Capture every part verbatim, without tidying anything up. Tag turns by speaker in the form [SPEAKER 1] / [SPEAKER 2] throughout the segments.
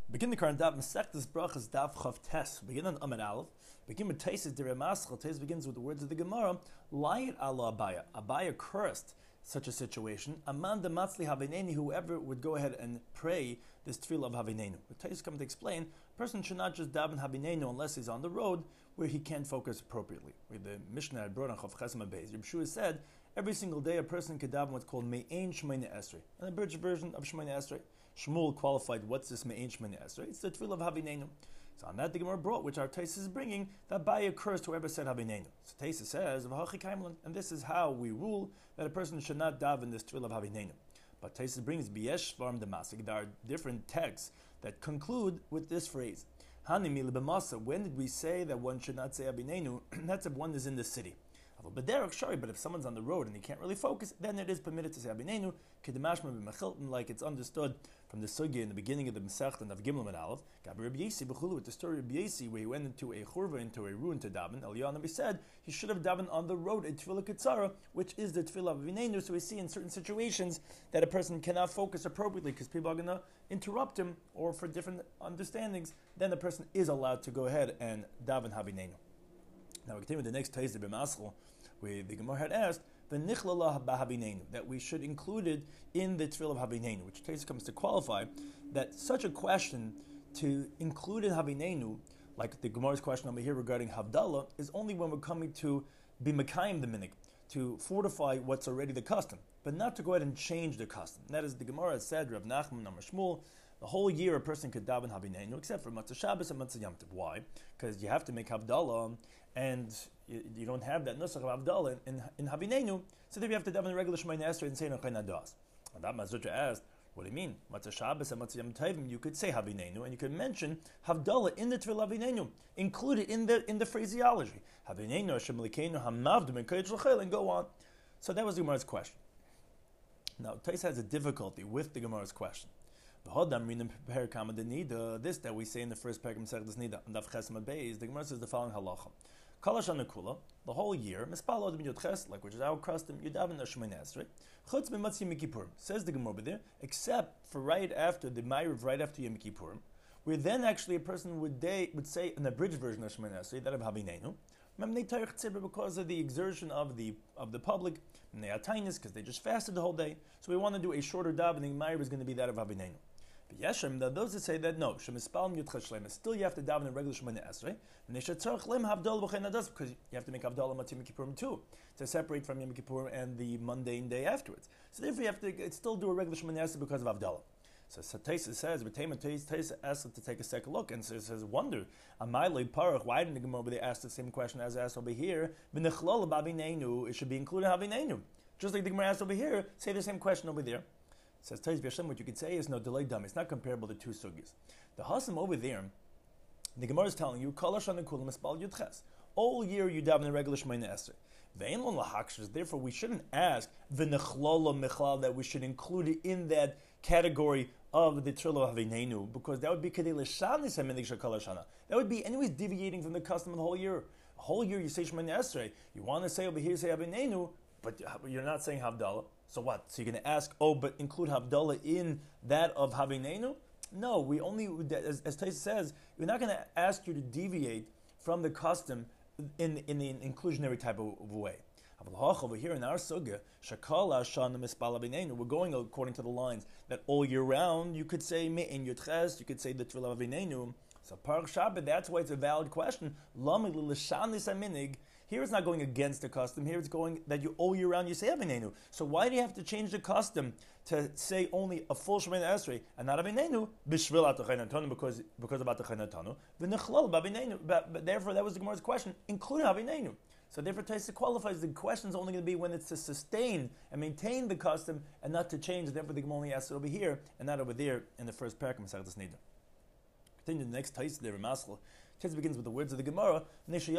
[SPEAKER 1] Begin the current daf Masechtas Brachas daf Chav Tes. Begin on Amud Aleph. Begin with Taisus Direi Maschal. Taisus begins with the words of the Gemara. Light Allah Abaya. Abaya cursed such a situation. Amanda Matzli Havineni. Whoever would go ahead and pray this tefillah of Havinenu. But Taisus comes to explain: a person should not just daven Havinenu unless he's on the road where he can't focus appropriately. Where the Mishnah had brought on Chav Chesem Beis, Reb Shua said every single day a person could daven what's called Me'ein Shemini Esrei, an abridged version of Shemini Esrei. Shmuel qualified what's this Me'ein Shemini Esrei? It's the tefillah of Havinenu. So on that the Gemara brought, which our Taisus is bringing, that Abaya cursed whoever said Havinenu. So Taisus says, and this is how we rule that a person should not daven this tefillah of Havinenu. But Taisus brings B'yesh Shvarim Damasik. There are different texts that conclude with this phrase. Hanimi Libamasa. When did we say that one should not say Havinenu? That's if one is in the city. But if someone's on the road and he can't really focus, then it is permitted to say Abinenu, like it's understood from the sugya in the beginning of the Masechta and of Gimel and Aleph, with the story of Yesi, where he went into a churva, into a ruin to daven. Eliyahu Nabi said he should have davened on the road a tefillah ketzara, which is the tefillah of Abinenu. So we see in certain situations that a person cannot focus appropriately because people are going to interrupt him, or for different understandings, then the person is allowed to go ahead and daven Habinenu. Now we continue with the next Taisus b'Maschal, where the Gemara had asked v'nichlala b'Habinenu, that we should include it in the tefillah of Habinenu, which Taisus comes to qualify that such a question to include in Habinenu, like the Gemara's question over here regarding Havdalah, is only when we're coming to be Mekayim the minig, to fortify what's already the custom, but not to go ahead and change the custom. And that is the Gemara has said, Rav Nachman Amar Shmuel, the whole year a person could daven Habinenu, except for Matzah Shabbos and Matzah Yom Tov. Why? Because you have to make Havdalah, and you, you don't have that nusach of Havdalah in, in Habinenu, so then you have to daven a regular Shemoneh Esrei and say Nochei Nadas. And that Mazutra asked, what do you mean? Matzah Shabbos and Matzah Yom Tov, you could say Habinenu, and you could mention Havdalah in the Tefillah Habinenu, include it in the in the phraseology. Habinenu Hashem Likeinu Hamavdu Mekodesh L'Chel, and go on. So that was the Gemara's question. Now, Taisus has a difficulty with the Gemara's question. This that we say in the first parak of Masechtas Nida, and Daf Chesem Beis, the Gemara says the following halacha: Kol Hashana Kula, the whole year, Mispal Odem Yud Ches, like which is our custom, Yudaven Shemini Esrei, Chutz B'Matzah Yom Kippurim. Says the Gemara over there, except for right after the Ma'ariv, right after Yom Kippurim, where then actually a person would day, would say an abridged version of Shemini Esrei, that of Habinenu, because of the exertion of the of the public, and they are tiniest because they just fasted the whole day. So we want to do a shorter davening. Ma'ariv is going to be that of Habinenu. But Yeshem, those that say that no, Shemispalm Yudcha Shlema, still you have to daven a regular Shemoneh Esrei, because you have to make Havdalah Matzah Yom Kippurim too, to separate from Yom Kippur and the mundane day afterwards. So therefore you have to still do a regular Shemoneh Esrei because of Havdalah. So Taisus says, but Taisus asks to take a second look and says, says wonder, Amaylei Parach, why didn't the Gemara over there ask the same question as asked over here? V'nechlala b'Habinenu, it should be included in Habinenu. Just like the Gemara asked over here, say the same question over there. Says Taisus B'Yashem, what you could say is no delay dumb. It's not comparable to two sugyas. The Hasam over there, the Gemara is telling you, Kol Hashana Kula Mispal Yud Ches. All year you daven a regular Shemoneh Esrei. Ve'en lon lahakshas. Therefore, we shouldn't ask v'nechlala michlal, that we should include it in that category of the tefillah of Havinenu, because that would be kedei l'shanis haminig shel Kol Hashana. That would be anyways deviating from the custom of the whole year. The whole year you say Shemoneh Esrei. You want to say over here say Havinenu, but you're not saying Havdalah. So what? So you're going to ask, oh, but include Havdalah in that of Havinenu? No, we only, as, as Taisus says, we're not going to ask you to deviate from the custom in, in the inclusionary type of, of way. Over here in our sugya, Shakala Shana Mispal Havinenu, we're going according to the lines that all year round you could say Me'in Yud Ches, you could say the Tefillah of Havinenu. So Parach Shabbat, that's why it's a valid question. Lami l'shanis haminig. Here it's not going against the custom. Here it's going that you all year round you say Havinenu. So why do you have to change the custom to say only a full Shemoneh Esrei and not Havinenu? B'shvil atachay natanu, because because of atachay natanu. V'nechlal b'Havinenu. But therefore that was the Gemara's question, including Havinenu. So therefore Taisus qualifies the question is only going to be when it's to sustain and maintain the custom and not to change. Therefore the Gemara only asks it over here and not over there in the first parak of Masechtas Nida. Continue the next Taisus there, Maschal. Taisus begins with the words of the Gemara, because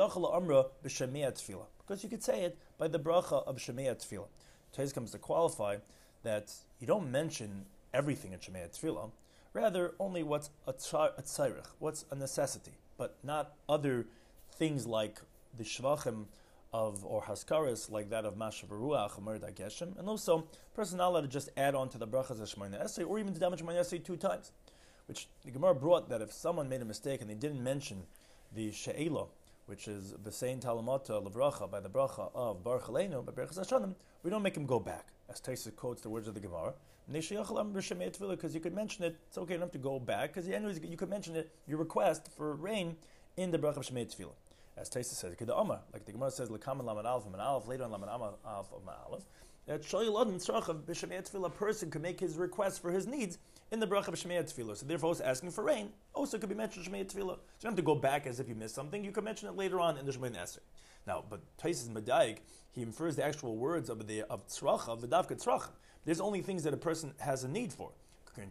[SPEAKER 1] you could say it by the bracha of Shemei Tefillah. Taisus comes to qualify that you don't mention everything in Shemei Tefillah, rather only what's a tzarich, what's a necessity, but not other things like the shvachim of or haskaras like that of Mashav Ruach, Merda Geshem, and also person not allowed to just add on to the brachas of Shemoneh Esrei, or even to damage Shemoneh Esrei two times. which the Gemara brought that if someone made a mistake and they didn't mention the she'ela, which is the saying talamata levracha by the bracha of Baruch Aleinu by Berachas Hashanim, we don't make him go back. As Taisa quotes the words of the Gemara, because you could mention it. It's okay, you don't have to go back because anyways you could mention it. Your request for rain in the bracha of Shemei Tefillah. As Taisa says, like the Gemara says, L'kaman lamed aleph and aleph later on lamed aleph of aleph. That shoyil adam tzrachav b'Shemei Tefillah, a person could make his request for his needs in the bracha of Shemei Tefillah. So therefore, it's asking for rain also could be mentioned Shemei Tefillah. So you don't have to go back as if you missed something. You could mention it later on in the Shemei Nesser. Now, but Taisis Medayik, he infers the actual words of the of tzrachav, v'davka tzrachav. There's only things that a person has a need for.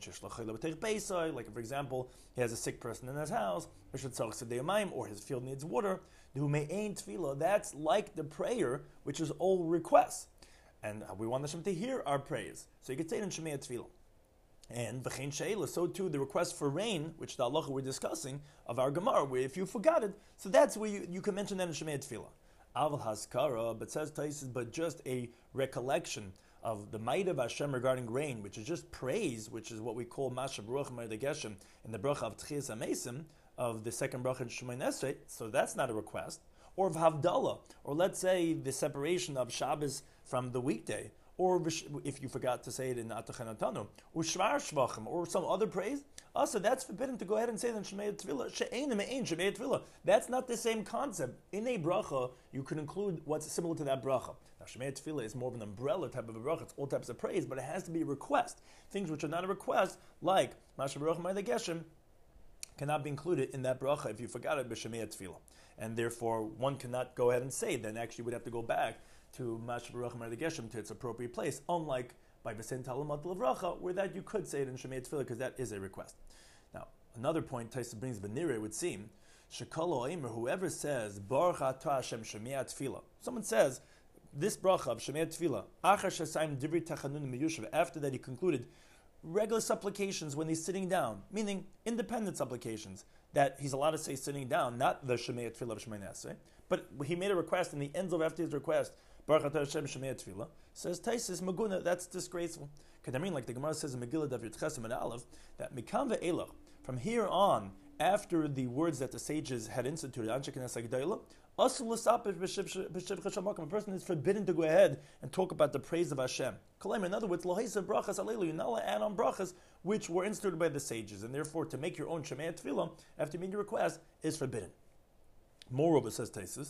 [SPEAKER 1] Like, for example, he has a sick person in his house, or his field needs water. That's like the prayer, which is all requests. And we want Hashem to hear our praise. So you could say it in Shemei Tefillah. And v'chein she'ela, so too the request for rain, which the halacha we're discussing of our Gemara, where if you forgot it, so that's where you, you can mention that in Shemei Tefillah. Aval haskara, but says Taisis, but just a recollection of the might of Hashem regarding rain, which is just praise, which is what we call Masha Baruch Ma'od Geshem in the bracha of Tchias HaMesim, of the second bracha in Shemay Nesrei, so that's not a request. Or of Havdalah, or let's say the separation of Shabbos from the weekday, or if you forgot to say it in Atachanatanu, or Shvar Shvachim, or some other praise, also that's forbidden to go ahead and say that in Shemei Tefillah. She'ein me'ein Shemei Tefillah. That's not the same concept. In a bracha, you could include what's similar to that bracha. Now, Shemei Tefillah is more of an umbrella type of a bracha. It's all types of praise, but it has to be a request. Things which are not a request, like Masha Baruch Ma'od Geshem, cannot be included in that bracha if you forgot it b'Shemei Tefillah. And therefore, one cannot go ahead and say, then actually would have to go back to Masha Baruch Ma'od Geshem to its appropriate place, unlike by V'sein Talamat L'Vracha, where that you could say it in Shemei Tefillah because that is a request. Now, another point Taisa brings Benire would seem, Shekalo Eimer, whoever says, Baruch Atah Hashem Shemei Tefillah, someone says, this bracha of Shemei Tefillah, Achar Shasayim Divri Tachanun Meyushav, after that he concluded regular supplications when he's sitting down, meaning independent supplications, that he's allowed to say sitting down, not the Shemei Tefillah of Shemei Nesrei, but he made a request, and the ends of after his request, Baruch Atah Hashem Shemei Tefillah, says Taisis Maguna, that's disgraceful. Because I mean, like the Gemara says in Megillah Dav Yitchesem and Aleph, that Mikam ve'elach, from here on, after the words that the sages had instituted, Anshe Knesset G'dayla, a person is forbidden to go ahead and talk about the praise of Hashem. In other words, you're not allowed to add on brachas which were instituted by the sages, and therefore to make your own Shemei Tefillah after making your request is forbidden. Moreover, says Taisus,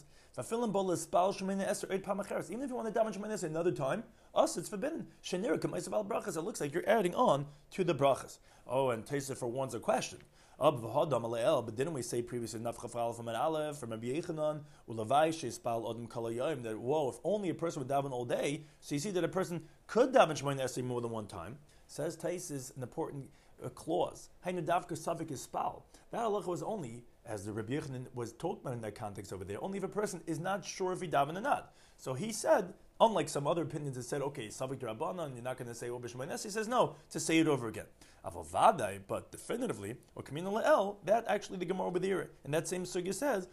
[SPEAKER 1] even if you want to daven Shemay Nesrei another time, us it's forbidden. It looks like you're adding on to the brachas. Oh, and Taisus forewarns a question. But didn't we say previously from an Aleph, from Rabbi Yechanan, that whoa, if only a person would daven all day, so you see that a person could daven Shemay Nesrei more than one time. Says Taisus an important uh, clause. That halacha was only, as the Rabbi Yechanan was talked about in that context over there, only if a person is not sure if he daven or not. So he said, unlike some other opinions that said, okay, Savik Rabbanan, you're not going to say Obish Manes, he says no, to say it over again. Avavadai, but definitively, or Kamina Le'el, that actually the Gemara over there, and that same sugya says,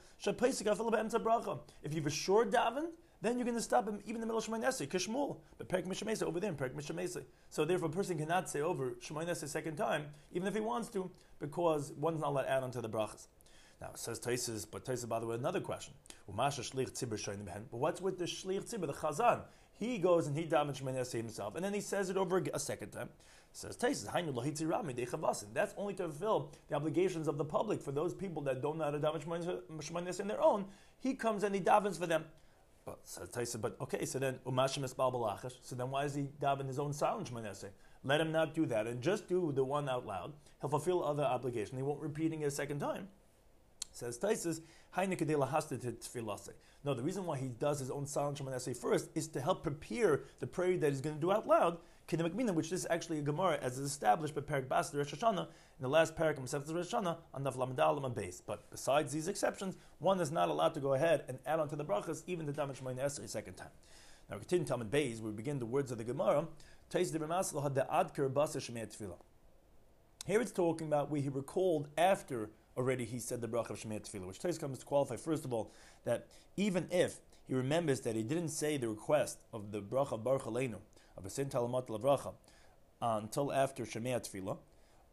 [SPEAKER 1] if you've a sure daven, then you're going to stop him even in the middle of Shemay Nesrei, Kishmul, but Perek Mishamesa over there, Perek Mishamesa. So therefore, a person cannot say over Shemay Nesrei a second time, even if he wants to, because one's not allowed to add on to the brachas. Now, it says Taisus, but Taisus, by the way, another question. But what's with the Shlich Tzibur, the Chazan? He goes and he davens Shemay Nesrei himself, and then he says it over a second time. It says Taisus, that's only to fulfill the obligations of the public for those people that don't know how to daven Shemay Nesrei in their own. He comes and he davens for them. But says Taisus, but okay, so then Umashim Esbal Balachash. So then why is he daven his own silent Shemay Nesrei? Let him not do that and just do the one out loud. He'll fulfill other obligations. He won't repeating it a second time. Says Taisus, no, the reason why he does his own silent Shemay Nesrei first is to help prepare the prayer that he's going to do out loud, which is actually a Gemara as is established by Perek Bas the Rosh Hashanah, in the last Perek of Masechet Rosh Hashanah, on Daf Lamed Aleph and Beis. But besides these exceptions, one is not allowed to go ahead and add on to the brachas, even the daven Shemay Nesrei a second time. Now, continue Talmud Beis, we begin the words of the Gemara. Here it's talking about where he recalled after already he said the bracha of Shemei Tefillah, which Tais comes to qualify, first of all, that even if he remembers that he didn't say the request of the bracha of Baruch Aleinu, of V'sein Talamat L'Vracha, until after Shemei Tefillah,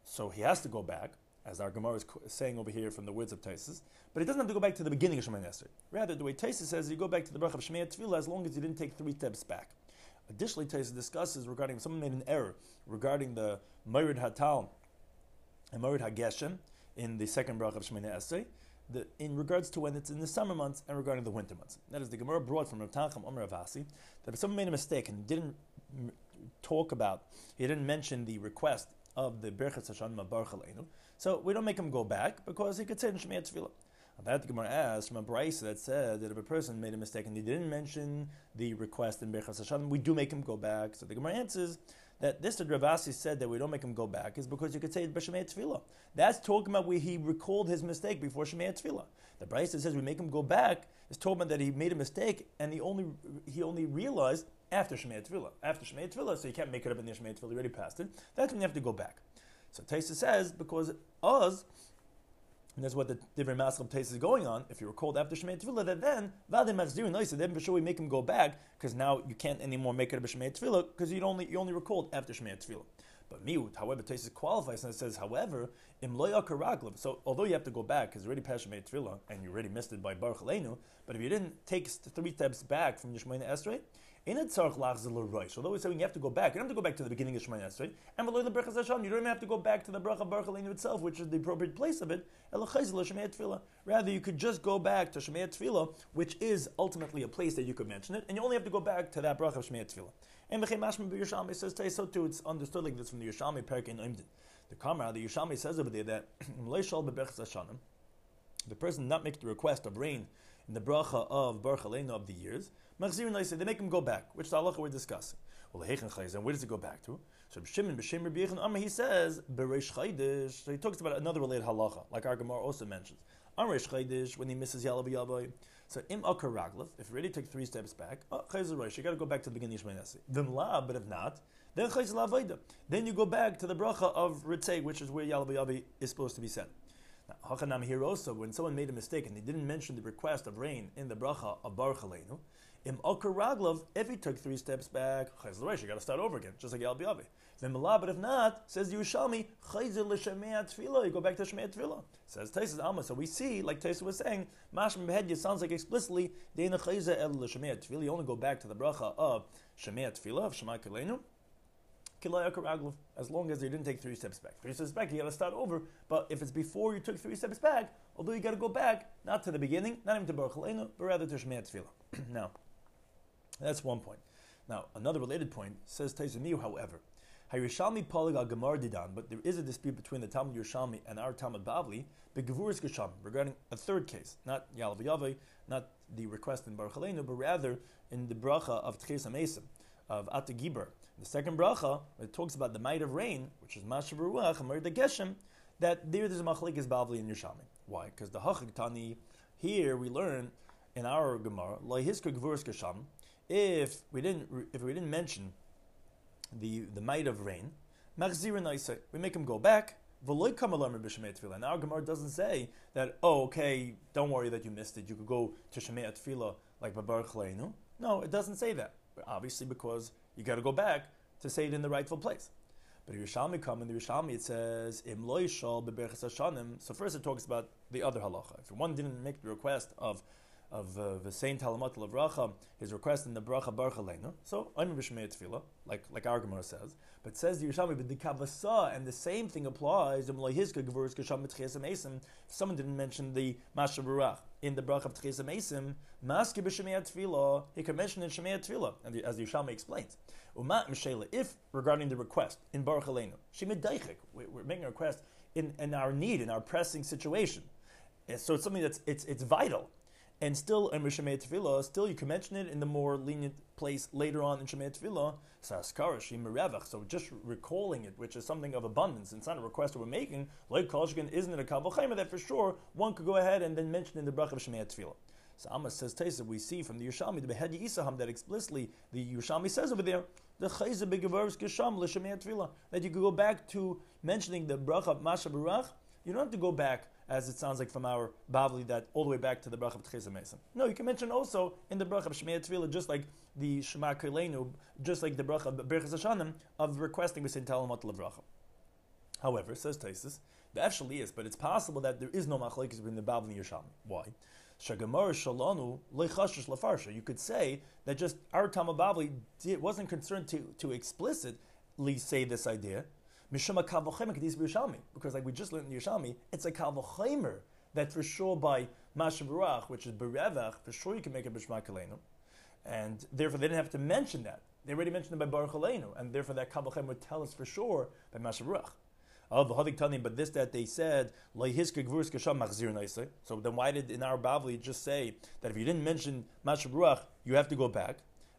[SPEAKER 1] so he has to go back, as our Gemara is saying over here from the words of Taisus, but he doesn't have to go back to the beginning of Shemoneh Esrei. Rather, the way Taisus says, you go back to the bracha of Shmei Tefillah as long as you didn't take three steps back. Additionally, Taisus discusses regarding if someone made an error regarding the Morid Hatal and Morid HaGeshem in the second bracha of Shemoneh Esrei, the, in regards to when it's in the summer months and regarding the winter months. That is, the Gemara brought from Rav Tanchum Omer Avasi that if someone made a mistake and didn't m- talk about, he didn't mention the request of the Birchas Hashanah Baruch Aleinu, so we don't make him go back because he could say in Shmei Tefillah. That the Gemara asks from a brayso that said that if a person made a mistake and he didn't mention the request in Birchas Hashanah, we do make him go back. So the Gemara answers that this that Rav Asi said that we don't make him go back is because you could say it b'Shmei Tefillah. That's talking about where he recalled his mistake before Shmei Tefillah. The brayso says we make him go back is talking about that he made a mistake and he only he only realized after Shmei Tefillah. After Shmei Tefillah, so you can't make it up in the Shmei Tefillah, you already passed it. That's when you have to go back. So Taisa says, because us, and that's what the different mask of Taisa is going on, if you were called after Shmei Tefillah, that then, Vadim Machzir Noisa, then for sure we make him go back, because now you can't anymore make it up a Shmei Tefillah, because you only you only recalled after Shmei Tefillah. But miut, however, Taisa qualifies and it says, however, im lo yakar raglav. So although you have to go back, because you already passed Shmei Tefillah, and you already missed it by Baruch Aleinu, but if you didn't take three steps back from your Shemoneh Esrei, in it tzarich lachzor l'roish. Although we're saying you have to go back, you don't have to go back to the beginning of Shemoneh Esrei, and below the Birchas Hashanah, you don't even have to go back to the bracha Baruch Aleinu itself, which is the appropriate place of it. Rather, you could just go back to Shmei Tefillah, which is ultimately a place that you could mention it, and you only have to go back to that bracha of Shmei Tefillah. And B'chei Mashma b'Yerushalmi says so too. It's understood like this from the Yerushalmi Perek in Oimdin. The Kamara, the Yerushalmi says over there that the person not make the request of rain in the bracha of Baruch Aleinu of the years, they make him go back, which the halacha we're discussing. Well, and where does it go back to? So Shimon b'Shem Rabbi Yechon Amar, he says Bereish Chaydish. So he talks about another related halacha, like our Gemara also mentions. On Reish Chaydish, when he misses Yalav Yavai. So im akar raglav, if you already took three steps back, oh, Chayzer Reish, you got to go back to the beginning of Shemay Nasi. V'mla, but if not, then Chayzer Lavaida. Then you go back to the bracha of Ritzei, which is where Yalav Yavai is supposed to be said. Now, Hachanam here also, when someone made a mistake and they didn't mention the request of rain in the bracha of Baruch Aleinu, im akar raglav, if he took three steps back, Chayzer Reish, you got to start over again, just like Yalav Yavai. Then Malah, but if not, says Yerushalmi, Chayzer l'Shemei Tefillah, you go back to Shemei Tefillah. Says Taisus Alma. So we see, like Taisus was saying, Mashma Behedya sounds like explicitly, Deina Chayzer el l'Shemei Tefillah. You only go back to the bracha of Shemei Tefillah, of Shema Keleinu, Kilay Akar Aglav, as long as you didn't take three steps back. Three steps back, you got to start over. But if it's before you took three steps back, although you got to go back, not to the beginning, not even to Baruch Aleinu, but rather to Shemei Tefillah. Now, that's one point. Now, another related point says Taisus Miu, however. Yerushalmi Polig al Gemar Didan, but there is a dispute between the Talmud Yerushalmi and our Talmud Bavli, Begevuris Gesham, regarding a third case, not Yalav Yavai, not the request in Baruch Aleinu, but rather in the bracha of Tchias HaMesim, of Ata Gibor. The second bracha, it talks about the might of rain, which is Masha Baruch, Amar the Geshem, that there there's a Machlekes Bavli in Yerushalmi. Why? Because the Hachik Tani, here we learn in our Gemara, Lo Hiska Gevuris Gesham, if we didn't if we didn't mention the the might of rain, we make him go back. And our Gemara doesn't say that, oh, okay, don't worry that you missed it. You could go to Shemei Tefillah like Baruch Aleinu. No, it doesn't say that. But obviously, because you got to go back to say it in the rightful place. But Yerushalmi come in the Yerushalmi, it says Im lo yishal beberchas hashanim. So first it talks about the other halacha. If one didn't make the request of of uh, the Saint Talamat Lavracha, his request in the bracha Baruch Aleinu. So I'm b'Shmei Tefillah, like like our Gemara says, but says the Yerushalmi, but the Kavasa, and the same thing applies. If someone didn't mention the Masha Barach in the bracha of Tchias HaMesim, Maski b'Shmei Tefillah, he can mention in Shemei Tefillah, and the, as the Yerushalmi explains. Umat Mishela, if regarding the request in Baruch Aleinu, Shemei Daichik, we're making a request in, in our need, in our pressing situation. And so it's something that's it's it's vital. And still in Shemei Tefillah, still you can mention it in the more lenient place later on in Shemei Tefillah. So just recalling it, which is something of abundance, it's not a request that we're making. Like Kolshkin, isn't it a Kabbalah Chayma that for sure one could go ahead and then mention in the bracha of Shemei Tefillah. So Amos says, Taisa, we see from the Yerushalmi, the Behedi Isaham, that explicitly the Yerushalmi says over there, the Chayza Begavars Gesham l'Shemei Tefillah, that you could go back to mentioning the bracha of Masha Barach. You don't have to go back, as it sounds like from our Bavli, that all the way back to the bracha of Tchias HaMesim. No, you can mention also in the bracha of Shemei Tefillah, just like the Shema Keleinu, just like the bracha of Birchas Hashanim, of requesting with Talamat Lavracha. However, says Taisus, the actually is, but it's possible that there is no machlekes between the Bavli and the Yerushalmi. Why? Shagamar shalanu leichashish lafarsha. You could say that just our Talmud Bavli wasn't concerned to, to explicitly say this idea. Mishuma kal v'chomer kedis b'Yerushalmi, because like we just learned in Yerushalmi, it's a kal v'chomer that for sure by Masha Barach, which is berevach, for sure you can make it b'Shema Kaleinu, and therefore they didn't have to mention that. They already mentioned it by Baruch Aleinu, and therefore that kal v'chomer would tell us for sure by Masha Barach. Oh, but this that they said, so then why did in our Bavli just say that if you didn't mention Masha Baruch, you have to go back?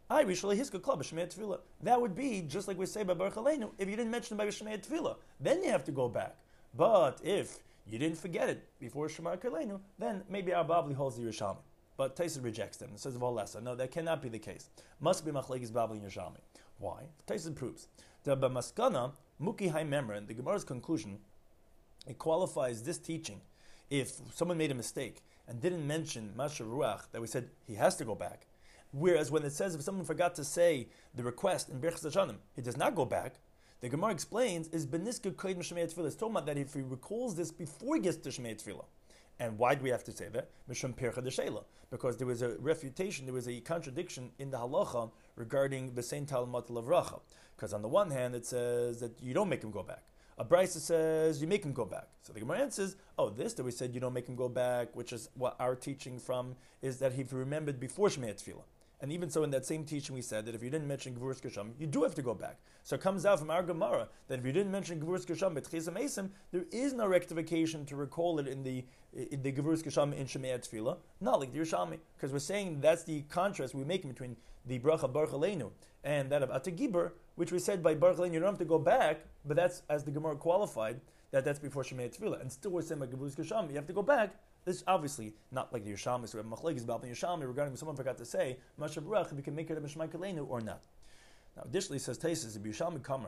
[SPEAKER 1] That would be just like we say by Baruch Aleinu, if you didn't mention it by Shemei Tefillah, then you have to go back. But if you didn't forget it before Shema Aleinu, then maybe our Bavli holds the Yerushalmi. But Taisus rejects them and says, no, that cannot be the case. Must be Machlekes Bavli and Yerushalmi. Why? Taisus proves. The Bamaskana, Muki Hai Memra, in the Gemara's conclusion, it qualifies this teaching. If someone made a mistake and didn't mention Masha Ruach, that we said he has to go back. Whereas when it says if someone forgot to say the request in Berchas Hashanim, he does not go back. The Gemara explains is Beniska Kodim Shemei Tefillah. It's talking about that if he recalls this before he gets to Shemei Tefillah. And why do we have to say that? Mishum Percha D'Sheila. Because there was a refutation, there was a contradiction in the halacha regarding the Saint Talmud Lavracha. Because on the one hand, it says that you don't make him go back. A Brisa says you make him go back. So the Gemara answers, oh, this that we said you don't make him go back, which is what our teaching from, is that he remembered before Shemei Tefillah. And even so, in that same teaching, we said that if you didn't mention Gevurus Kasham, you do have to go back. So it comes out from our Gemara that if you didn't mention Gevurus Kasham B'Tchisa Mesim, there is no rectification to recall it in the in the Gevurus Kasham in Shemei Tefillah, not like the Yerushalmi, because we're saying that's the contrast we're making between the bracha Baruch Aleinu and that of Atagibur, which we said by Baruch Aleinu you don't have to go back, but that's as the Gemara qualified that that's before Shemei Tefillah, and still we're saying by Gevurus Kasham you have to go back. This is obviously not like the Yerushalmi, so we have Machlekes about the Yerushalmi regarding when someone forgot to say Masha Baruch, if you can make it a Mishmai Kaleinu or not. Now, additionally, says Taisus, the Yerushalmi Kamar,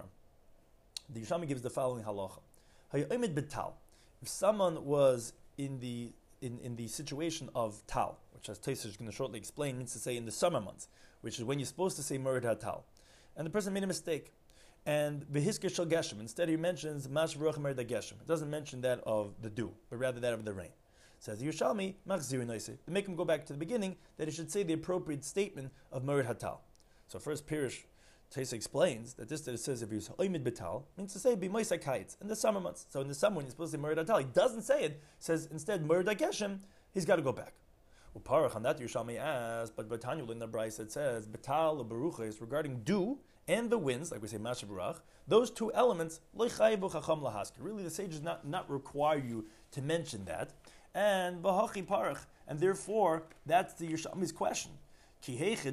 [SPEAKER 1] the Yerushalmi gives the following halacha: Hayomid betal. If someone was in the in, in the situation of tal, which as Taisus is going to shortly explain, means to say in the summer months, which is when you're supposed to say Merid HaTal, and the person made a mistake, and Behisker Shal Geshem, instead he mentions Masha Baruch Merid HaGeshem. It doesn't mention that of the dew, but rather that of the rain. Says the Yerushalmi, Machzir Noise, to make him go back to the beginning, that he should say the appropriate statement of Merid HaTal. So first Pirish, Taisa explains that this that it says if he's Oimid Betal means to say B'moisai Kaitz in the summer months. So in the summer when he's supposed to say Merid HaTal, he doesn't say it. Says instead Merid HaGeshem, he's got to go back. Well, Parach on that Yerushalmi asks, but Batanyul in the Brisa it says Betal or Baruch is regarding dew and the winds, like we say Masha Baruch. Those two elements, Loichayivu Chacham Lahasker. Really, the sages not not require you to mention that. And Bahachi Parach, and therefore that's the Yerushalmi's question. So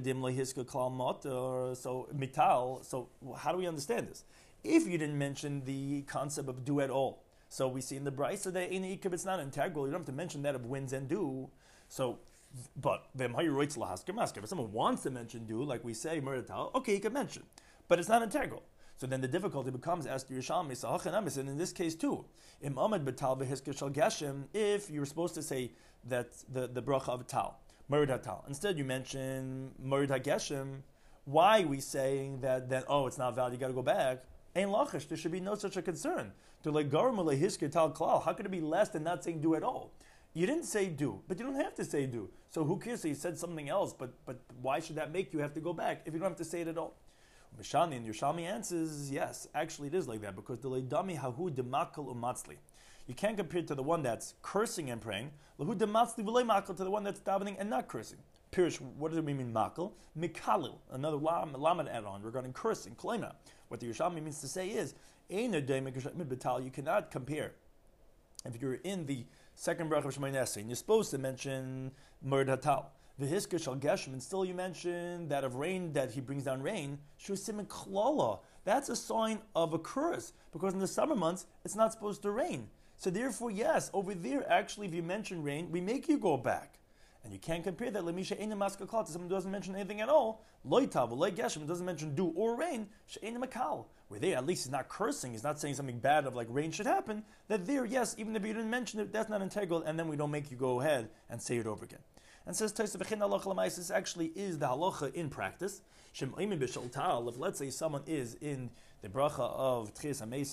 [SPEAKER 1] mital. So how do we understand this? If you didn't mention the concept of dew at all, so we see in the Brisa that in Ikab it's not integral. You don't have to mention that of winds and dew. So, but if someone wants to mention dew, like we say Merital, okay, you can mention, but it's not integral. So then the difficulty becomes as to Yerushalmi, and in this case too, Im Amad Betal Behisker Shal Geshem, if you're supposed to say that the, the bracha of Tal, Merid HaTal, instead you mention Merid HaGeshem, why are we saying that then, oh, it's not valid, you got to go back? Ein lachish, there should be no such a concern. To like Garam Lehisker Tal Klal, how could it be less than not saying do at all? You didn't say do, but you don't have to say do. So who cares? So you said something else, but but why should that make you have to go back if you don't have to say it at all? Mishani and Yerushalmi answers, yes, actually it is like that, because the leidami hahu demakal umatzli. You can't compare it to the one that's cursing and praying, lahu dematzli v'lei makal, to the one that's davening and not cursing. Pirish, what does it mean makal? Mikalil, another lamed add-on regarding cursing, kolema. What the Yerushalmi means to say is, you cannot compare. If you're in the second bracha of Shemoneh Esrei, and you're supposed to mention Merid HaTal, V'hisker Shal Geshem, and still you mention that of rain, that he brings down rain, Shusim Klala. That's a sign of a curse, because in the summer months, it's not supposed to rain. So therefore, yes, over there, actually, if you mention rain, we make you go back. And you can't compare that Lemisha Eina Maska Kal to someone who doesn't mention anything at all. Loitav, Loy Geshem, doesn't mention dew or rain, She'eina Makal. Where there, at least he's not cursing, he's not saying something bad of like rain should happen. That there, yes, even if you didn't mention it, that's not integral, and then we don't make you go ahead and say it over again. And says Taisa V'chein halacha l'mais, this actually is the halacha in practice. Shem oimin b'shal tal, if let's say someone is in the bracha of Tchias HaMesim,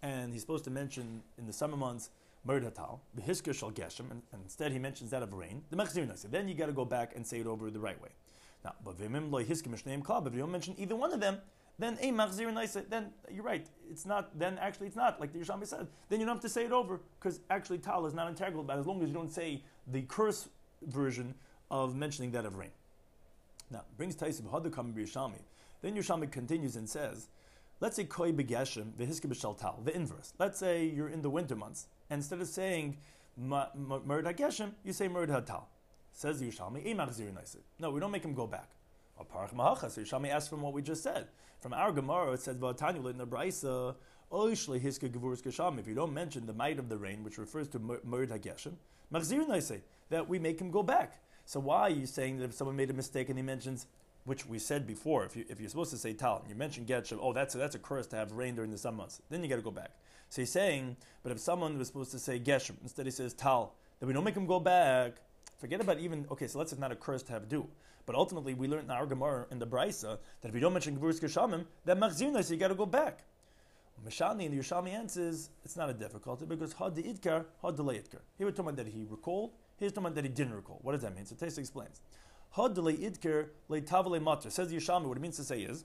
[SPEAKER 1] and he's supposed to mention in the summer months Merd Hatal, the Hisker Shal Geshem, and, and instead he mentions that of rain, the Machzir Naisa. Then you got to go back and say it over the right way. Now, but Vimim Loi Hisker Mishneim Klab, if you don't mention either one of them, then a Machzir Naisa, then you're right, it's not, then actually it's not, like the Yerushalmi said, then you don't have to say it over, because actually Tal is not integral, but as long as you don't say the curse version of mentioning that of rain. Now, brings Taisib Hadukam Yerushalmi. Then Yerushalmi continues and says, let's say Koi Begeshem, Vehiske B'Shal Tal, the inverse. Let's say you're in the winter months, and instead of saying Merd HaGeshem, you say Merd HaTal. Says Yerushalmi, Ei Machzir Naisa. No, we don't make him go back. Parach Mahacha. So Yerushalmi asks from what we just said. From our Gemara, it says, V'atanu in the Braisa, Oishle Hiske Gevurus Gesham. If you don't mention the might of the rain, which refers to Merd HaGeshem, Machzir Naisa, that we make him go back. So why are you saying that if someone made a mistake and he mentions, which we said before, if, you, if you're supposed to say Tal, and you mention Geshem, oh, that's a, that's a curse to have rain during the summer months, then you got to go back. So he's saying, but if someone was supposed to say Geshem, instead he says Tal, then we don't make him go back. Forget about even, okay, so let's say it's not a curse to have do. But ultimately, we learned in our Gemara in the Braisa that if you don't mention Gevurus Geshamim, that Machzir Naisa, so you got to go back. Mishani and the Yerushalmi answers, it's not a difficulty because Had the Idkar, Had the Idkar. Here we're talking about that he recalled, here's talking about that he didn't recall. What does that mean? So Taisa explains. Had the Idkar, Le Tavale Matter. Says the Yerushalmi, what it means to say is,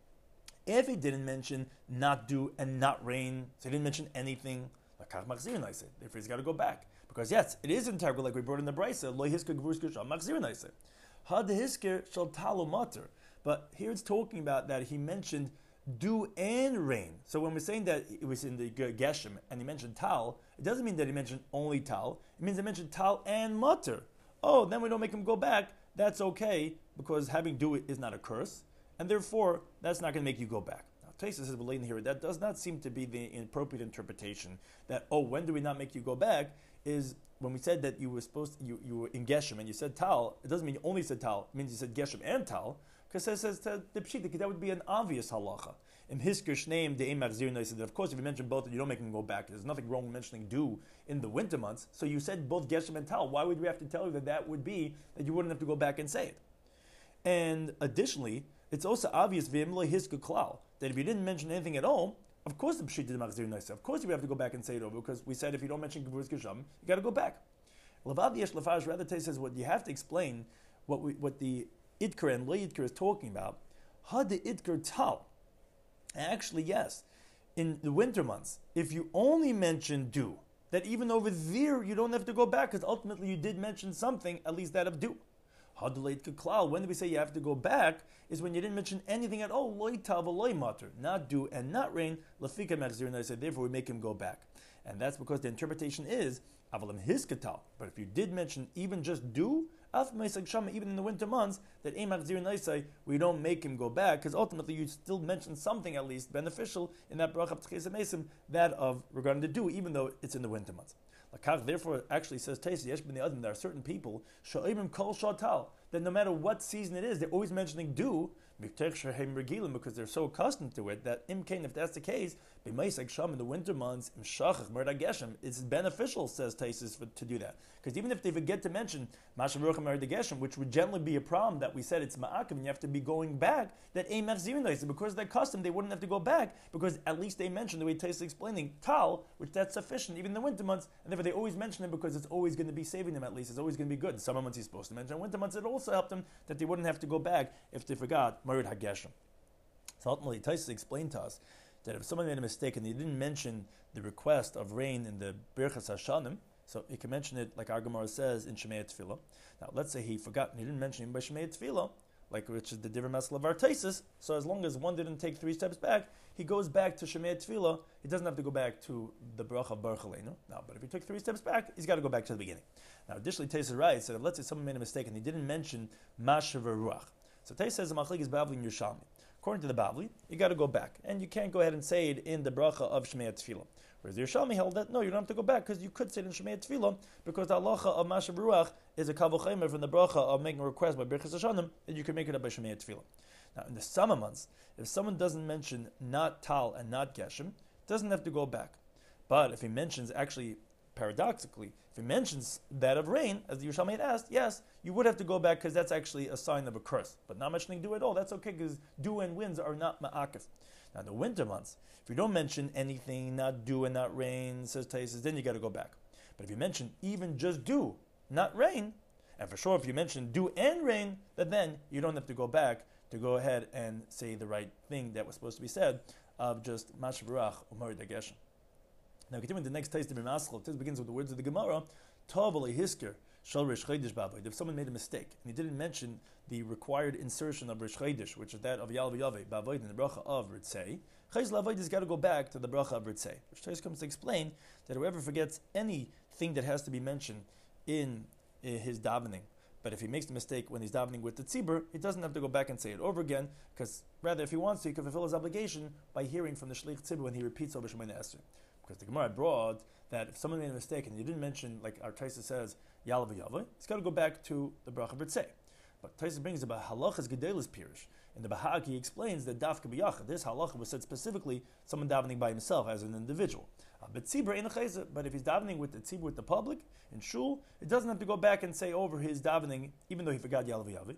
[SPEAKER 1] if he didn't mention not do and not rain, so he didn't mention anything, Lakach Machzir Naisa, therefore he's got to go back. Because yes, it is integral like we brought in the Braisa, Lo Hisker Gevurus Gesham, Machzir Naisa. Had the Hisker Shal Talo Matter. But here it's talking about that he mentioned dew and rain. So when we're saying that it was in the Geshem and he mentioned Tal, it doesn't mean that he mentioned only Tal. It means he mentioned Tal and Matter. Oh, then we don't make him go back. That's okay because having dew is not a curse, and therefore that's not going to make you go back. Now, Taisa says, well, in here, that does not seem to be the appropriate interpretation. That oh, when do we not make you go back? Is when we said that you were supposed to, you, you were in Geshem and you said Tal. It doesn't mean you only said Tal. It means you said Geshem and Tal. Because it says the pshita, that would be an obvious halacha. In Hisker name, the Machzir Naisa, that of course if you mention both, you don't make them go back. There's nothing wrong with mentioning dew in the winter months. So you said both Geshem and Tal. Why would we have to tell you that that would be that you wouldn't have to go back and say it? And additionally, it's also obvious v'imlo Hisker klal that if you didn't mention anything at all, of course the pshita the Machzir Naisa. Of course you have to go back and say it over because we said if you don't mention Gevurus Gesham, you got to go back. Lavav Yesh Lafash rather says what you have to explain what we, what the Idkar and Lo Idkar is talking about. Had the Idkar Tal. Actually, yes. In the winter months, if you only mention dew, that even over there you don't have to go back because ultimately you did mention something, at least that of dew. Had the Idkar Klal. When do we say you have to go back? Is when you didn't mention anything at all. Loi Tal v'loi Mater. Not dew and not rain. Lafika Machzir Naisa. Therefore we make him go back. And that's because the interpretation is Avalim Hiskatal. But if you did mention even just dew, even in the winter months, that Machzir Naisa, we don't make him go back, because ultimately you still mention something at least beneficial in that bracha of Tchias HaMesim, that of regarding the dew, even though it's in the winter months. Lakach, therefore, actually says Taisa, Yesh b'nei Adam, there are certain people, Sha'ibim kol shatal, that no matter what season it is, they're always mentioning dew, because they're so accustomed to it that imkain, if that's the case, in the winter months, it's beneficial, says Taisus, to do that. Because even if they forget to mention which would generally be a problem that we said it's ma'akim and you have to be going back, that a machzir naisa, because they're custom, they wouldn't have to go back, because at least they mentioned the way Taisus is explaining tal, which that's sufficient even in the winter months, and therefore they always mention it because it's always going to be saving them at least. It's always going to be good. In summer months he's supposed to mention. In winter months it also helped them that they wouldn't have to go back if they forgot Merd HaGeshem. So ultimately Taisus explained to us that if someone made a mistake and he didn't mention the request of rain in the Birchas Hashanim, so he can mention it like our Gemara says in Shemei Tefillah. Now let's say he forgot and he didn't mention it by Shemei Tefillah, like which is the Divrei Masel of our Taisus. So as long as one didn't take three steps back, he goes back to Shemei Tefillah. He doesn't have to go back to the Bracha Baruch Aleinu. Now, but if he took three steps back, he's got to go back to the beginning. Now additionally, Taisus writes that if let's say someone made a mistake and he didn't mention Mashav Ruach. So Taisus says the Machlek is Bavli and Yerushalmi. According to the Bavli, you got to go back, and you can't go ahead and say it in the bracha of Shemei Tefillah. Whereas the Yerushalmi held that no, you don't have to go back because you could say it in Shemei Tefillah because the halacha of Mashav Ruach is a kavul from the bracha of making a request by Birchas Hashanim that you can make it up by Shemei Tefillah. Now in the summer months, if someone doesn't mention not Tal and not Geshem, doesn't have to go back. But if he mentions actually paradoxically, if he mentions that of rain, as the Yerushalmi had asked, yes, you would have to go back because that's actually a sign of a curse. But not mentioning dew at all, that's okay because dew and winds are not ma'akif. Now, the winter months, if you don't mention anything, not dew and not rain, says Taisus, then you got to go back. But if you mention even just dew, not rain, and for sure if you mention dew and rain, then you don't have to go back to go ahead and say the right thing that was supposed to be said of just Mashabarach Umar Dageshem. Now, continuing the next taste of B'maschal, this begins with the words of the Gemara, Tavali Hisker, Shal Rish Chaydish Bavoid. If someone made a mistake and he didn't mention the required insertion of Rish Chaydish, which is that of Yalva Yave, Bavoid, in the bracha of Ritzei, Chayz Lavoid has got to go back to the bracha of Ritzei, which Tais comes to explain that whoever forgets anything that has to be mentioned in, in his davening, but if he makes the mistake when he's davening with the tzibur, he doesn't have to go back and say it over again, because rather, if he wants to, he can fulfill his obligation by hearing from the shlich tzibur when he repeats over Shemoneh Esrei. Because the Gemara brought that if someone made a mistake and you didn't mention, like our Taisa says, Yalav Yavah, he's got to go back to the bracha B'tzei. But Taisa brings about halachas gedelis pirish. In the Bahag, he explains that dafka b'yachad, this halacha was said specifically someone davening by himself as an individual. But tzibur ain't a chayza. But if he's davening with the tzibur, with the public in shul, it doesn't have to go back and say over his davening, even though he forgot Yalav Yavah,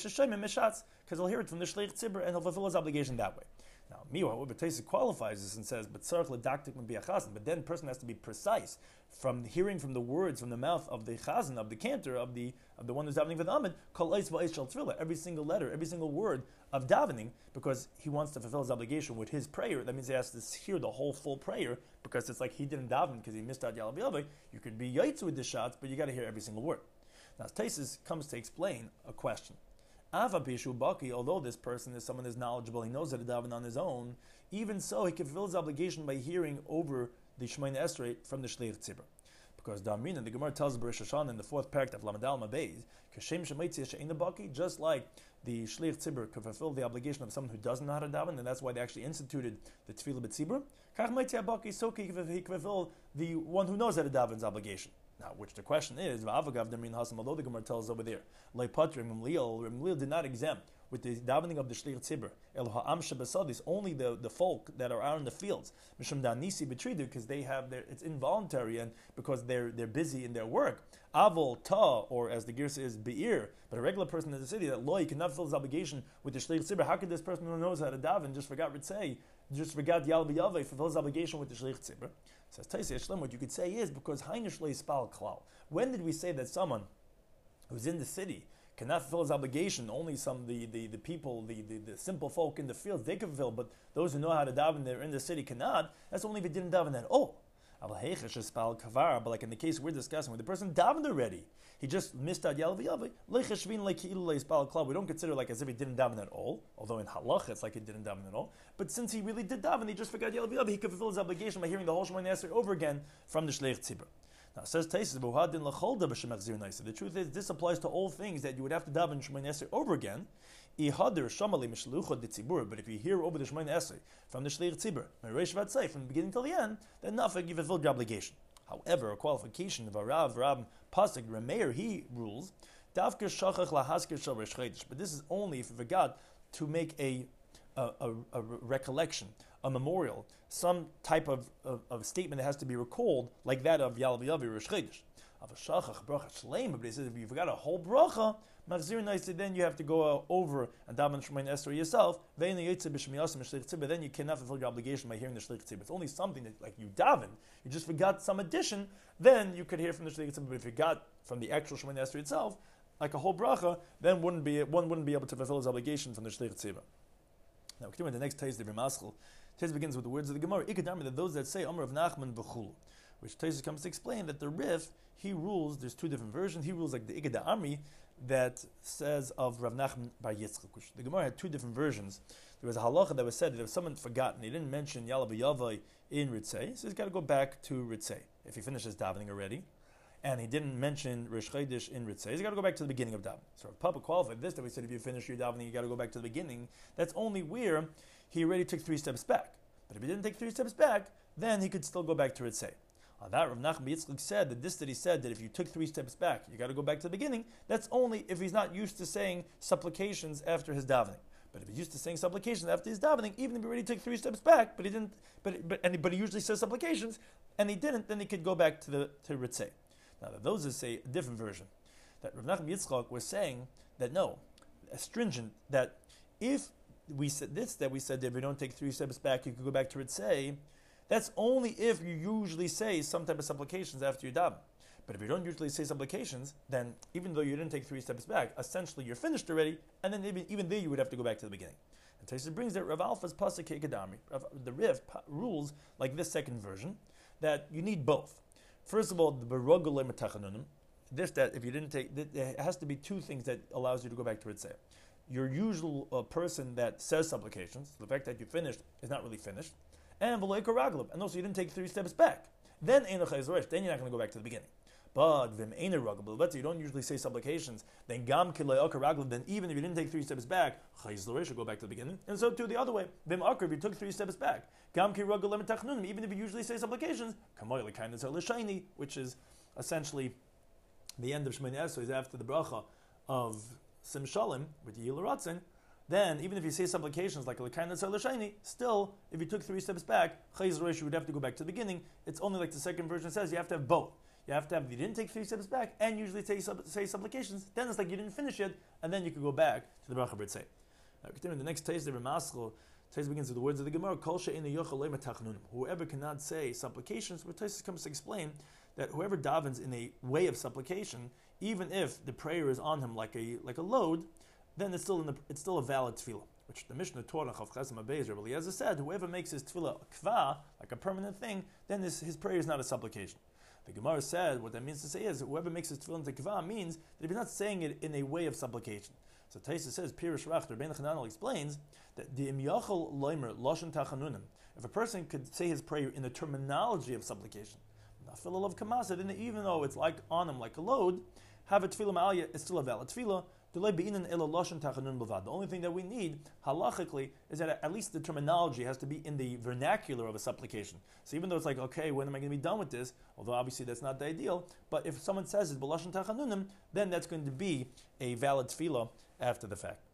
[SPEAKER 1] because he'll hear it from the shleich tzibur and he'll fulfill his obligation that way. Now, meanwhile, however, Taisa qualifies this and says, but but then the person has to be precise from hearing from the words from the mouth of the chazan, of the cantor, of the of the one who's davening for the amid, every single letter, every single word of davening, because he wants to fulfill his obligation with his prayer. That means he has to hear the whole full prayer, because it's like he didn't daven because he missed out Yalav Yavah. You could be yaitzu with the shots, but you got to hear every single word. Now, Taisa comes to explain a question. Ava Pishu Baki, although this person is someone who is knowledgeable, he knows how to daven on his own, even so he can fulfill his obligation by hearing over the Shemoneh Esrei from the Shleich Tzibur. Because Damrina, the Gemara tells B'Rosh Hashanah in the fourth parak of Lamadal Mabeis, Kashem Shemaitzi She'ein Baki, just like the Shleich Tzibur could fulfill the obligation of someone who doesn't know how to daven, and that's why they actually instituted the Tefillah B'Tzibur, Kach Maitzi Baki, so he can fulfill the one who knows how to daven's obligation. Now, which the question is, although the Gemara tells us over there, Rimliel did not exempt with the davening of the Shlich Tzibur, only the, the folk that are out in the fields, because they have their, it's involuntary and because they're they're busy in their work. Avol ta, or as the Girsa is Be'ir, but a regular person in the city that loy cannot fulfill his obligation with the Shlich Tzibur. How could this person who knows how to daven just forgot Ritzei, just forgot Yalav Yavah, fulfill his obligation with the Shlich Tzibur? Says Taisei Shlem, what you could say is because Hainish Lei Spal Klal. When did we say that someone who's in the city cannot fulfill his obligation? Only some the, the, the people, the, the, the simple folk in the fields, they can fulfill, but those who know how to daven, they're in the city cannot. That's only if it didn't daven at all. But like in the case we're discussing, when the person davened already, he just missed out Yalav Yavah. We don't consider like as if he didn't daven at all, although in halach it's like he didn't daven at all. But since he really did daven, he just forgot Yalav Yavah, he could fulfill his obligation by hearing the whole Shemoneh Esrei over again from the Shleich Tzibur. Now, it says Taisus, the truth is, this applies to all things that you would have to daven Shemoneh Esrei over again. But if you hear over the Shemoneh Esrei from the Shleich Tzibur, from the beginning till the end, then nothing, you fulfilled your obligation. However, a qualification of a Rav, Rav Pasuk, Rameir, he rules, but this is only if you forgot to make a, a, a, a recollection, a memorial, some type of, of, of statement that has to be recalled, like that of Yalav Yavah Rosh Chodesh. But he says if you forgot a whole bracha, then you have to go uh, over and daven Shemoneh Esrei yourself. Then you cannot fulfill your obligation by hearing the Shlich Tzibur. It's only something that, like you daven, you just forgot some addition, then you could hear from the Shlich Tzibur. But if you got from the actual Shemoneh Esrei itself, like a whole bracha, then wouldn't be one wouldn't be able to fulfill his obligation from the Shlich Tzibur. Now, continuing the next taste of B'maschal, Taisa begins with the words of the Gemara. Ikadami, that those that say Amar of Nachman v'chul, which Taisa comes to explain that the Rif, he rules. There's two different versions. He rules like the Igad Amri that says of Rav Nachman bar Yitzchak. Which the Gemara had two different versions. There was a halacha that was said that if someone forgotten, he didn't mention Yalav Yavah in Ritzei, so he's got to go back to Ritzei if he finishes davening already. And he didn't mention Rosh Chodesh in Ritzei, he's got to go back to the beginning of davening. So if Papa qualified this, that we said if you finish your davening, you got to go back to the beginning. That's only where he already took three steps back. But if he didn't take three steps back, then he could still go back to Ritzei. On that, Rav Nachman bar Yitzchak said that this that he said that if you took three steps back, you got to go back to the beginning. That's only if he's not used to saying supplications after his davening. But if he's used to saying supplications after his davening, even if he already took three steps back, but he didn't, but but and, but he usually says supplications, and he didn't, then he could go back to the to Ritzei. Now, those that say a different version, that Rav Nachman bar Yitzchak was saying that no, astringent, that if we said this that we said that if you don't take three steps back, you could go back to Ritzei. That's only if you usually say some type of supplications after you daven. But if you don't usually say supplications, then even though you didn't take three steps back, essentially you're finished already, and then even, even there you would have to go back to the beginning. And Tosfos brings that Rav Alfa's pasuk Kedami. The Riv rules like this second version that you need both. First of all, the berogale metachanunim. This that if you didn't take, it has to be two things that allows you to go back to Ritzei. Your usual uh, person that says supplications, the fact that you finished is not really finished, and v'lo raglav, and also you didn't take three steps back. Then ein l'chayzoresh, then you're not going to go back to the beginning. But v'im ein raglav, let's say you don't usually say supplications, then gam kilay raglav, then even if you didn't take three steps back, chayzoresh, you go back to the beginning. And so too the other way, v'im akar, if you took three steps back, gam ki raglav metachnunim, even if you usually say supplications, kamoy l'kainus l'shayni, which is essentially the end of Shemini Esrei is after the bracha of Sim Shalom with the Yilaratzin. Then, even if you say supplications like L'kain Tzar L'Shayni, still, if you took three steps back, Chayz Rosh, you would have to go back to the beginning. It's only like the second version says, you have to have both. You have to have, if you didn't take three steps back, and usually say, say supplications, then it's like you didn't finish it, and then you could go back to the bracha B'Ritzei. Now, continuing the next taste, the Ramaschal, Tosfos begins with the words of the Gemara, Kol she'ein yochel lo metachnunim. Whoever cannot say supplications, where Tosfos comes to explain that whoever davens in a way of supplication, even if the prayer is on him like a like a load, then it's still in the, it's still a valid tefillah. Which the Mishnah taught on Chav Chesem Abayz, Rabbi Eliezer said, whoever makes his tefillah a kva, like a permanent thing, then his, his prayer is not a supplication. The Gemara said what that means to say is whoever makes his tefillah into kva means that if he's not saying it in a way of supplication. So Tosfos says, Pirush Rach, Rabbeinu Chananel explains that the im yachol loimer loshen tachanunim, if a person could say his prayer in the terminology of supplication, Nafil of Kamasa, then even though it's like on him like a load, have a tefillah ma'aliyah, it's still a valid tefillah. The only thing that we need, halachically, is that at least the terminology has to be in the vernacular of a supplication. So even though it's like, okay, when am I going to be done with this? Although obviously that's not the ideal, but if someone says it's b'lashon tachanunim, then that's going to be a valid tefillah after the fact.